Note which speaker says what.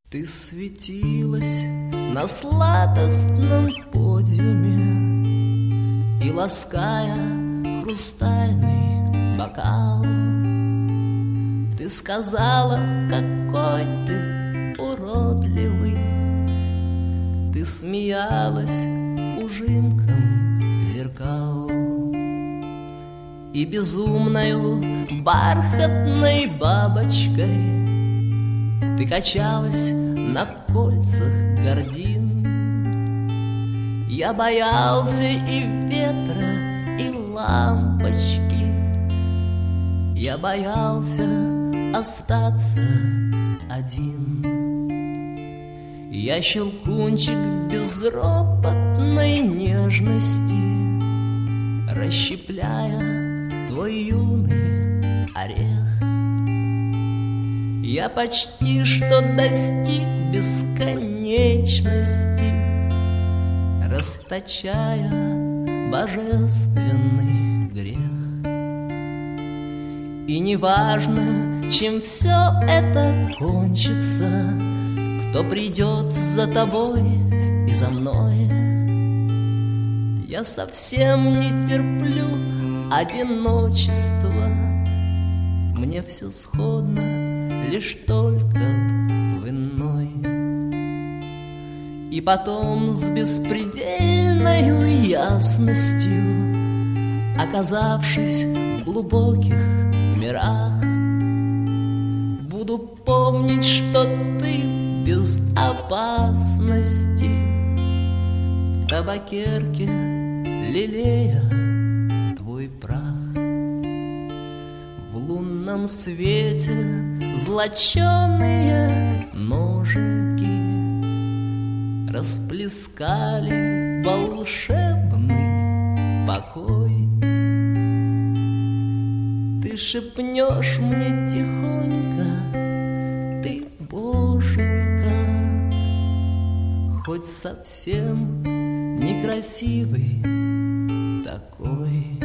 Speaker 1: Ты светилась на сладостном подиуме, и, лаская хрустальный бокал, ты сказала, какой ты уродливый. Ты смеялась ужимком зеркал, и безумною бархатной бабочкой ты качалась на кольцах гордин. Я боялся и ветра, и лампочки. Я боялся остаться один. Я щелкунчик безропотной нежности, расщепляя твой юный орех. Я почти что достиг бесконечности, расточая божественный грех. И неважно, чем все это кончится, кто придет за тобой и за мной. Я совсем не терплю одиночества, мне все сходно лишь только в иной. И потом с беспредельною ясностью, оказавшись в глубоких мирах, буду помнить, что ты без опасности в табакерке, лелея твой прах. В лунном свете злоченые ноженьки расплескали волшебный покой. Ты шепнешь мне тихонько, ты боженька, хоть совсем некрасивый такой.